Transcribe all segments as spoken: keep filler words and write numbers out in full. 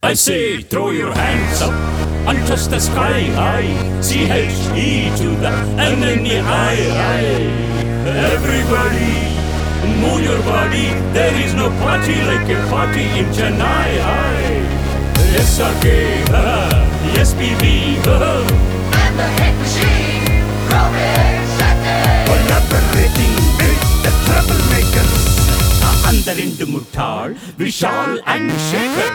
I say, throw your hands up and touch the sky high. C H E to the N N E I. Everybody, move your body. There is no party like a party in Chennai. S R K, S P B, and the hit machine, Robin Saturday. collaborating with the troublemakers. Andarindu Muttal, Vishal and Shekhar.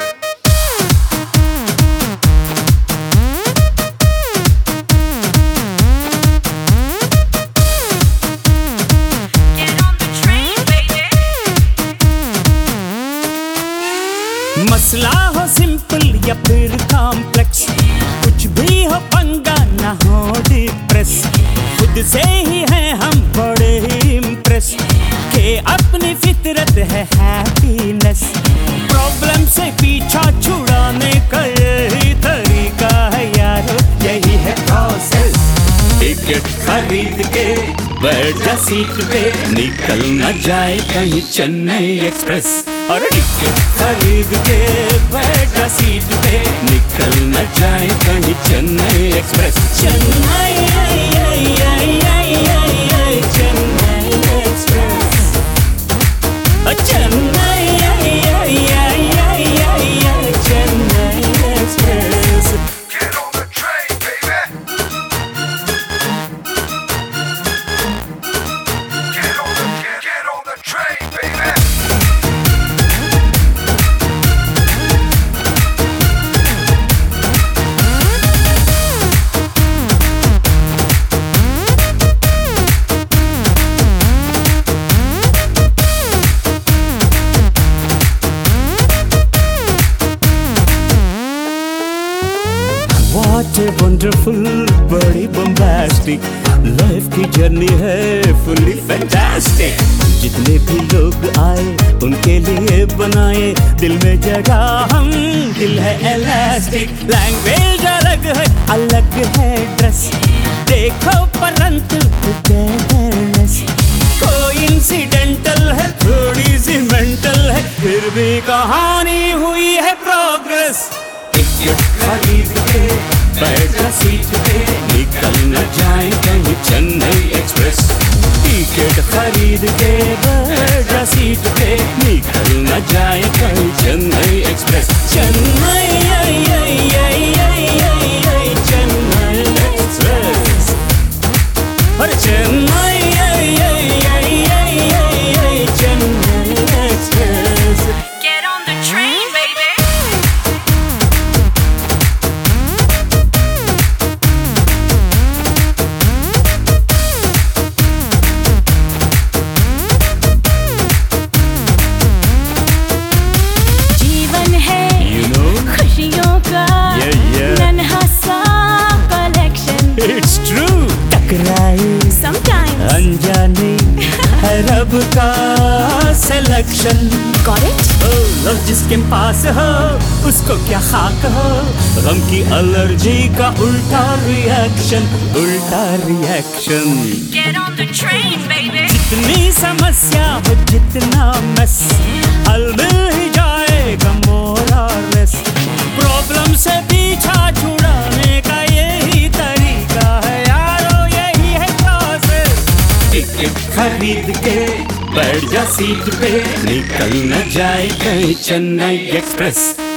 मसला हो simple या फिर complex, कुछ भी हो पंगा ना हो डिप्रेस, खुद से ही हैं हम बड़े ही इम्प्रेस के अपनी फितरत है हैप्पीनेस। प्रॉब्लम से पीछा छुड़ाने का यही तरीका है यारो, यही है प्रोसेस। टिकट खरीद के बैठ जा सीट पे, निकल न जाए कहीं चेन्नई एक्सप्रेस। और टिकट खरीद के बैठ जा सीट पे, निकल न जाए कहीं Chennai express. Chennai Chennai express, Chennai Chennai express. Get on the train, baby. Get on the get, get on the train, baby. What a wonderful, बड़ी bombastic लाइफ की जर्नी है, fully fantastic। जितने भी लोग आए उनके लिए बनाए दिल में जगह हम, दिल है elastic। लैंग्वेज अलग है, अलग है ड्रेस, देखो परंतु togetherness। कोइंसिडेंटल है, थोड़ी सी मेंटल है, फिर भी कहानी हुई है प्रोग्रेस। टिकट खरीद के बैठ जा सीट पे, निकल न जाए कहीं चेन्नई एक्सप्रेस। टिकट खरीद के बैठ जा सीट पे, निकल न जाए कहीं चेन्नई एक्सप्रेस। चेन्नई चेन्नई एक्सप्रेस, और Chennai Chennai express. Get on the train, baby. जीवन है You know, खुशियों का Yeah, yeah. नन्हा सा collection. it's true। टकराए Sometimes. अनजाने है रब का सिलेक्शन। Got it? लव जिसके पास हो उसको क्या खाक हो, गम की एलर्जी का उल्टा रिएक्शन, उल्टा reaction. Get on the train, baby. जितनी समस्या हो जितना मस, हल मिल ही जाएगा मोर और लेस। प्रॉब्लम से पीछा छुड़ाने का यही तरीका है यारो, यही है प्रोसेस। टिकट खरीद के बैठ जा सीट पे, निकल न जाए कहीं चेन्नई एक्सप्रेस।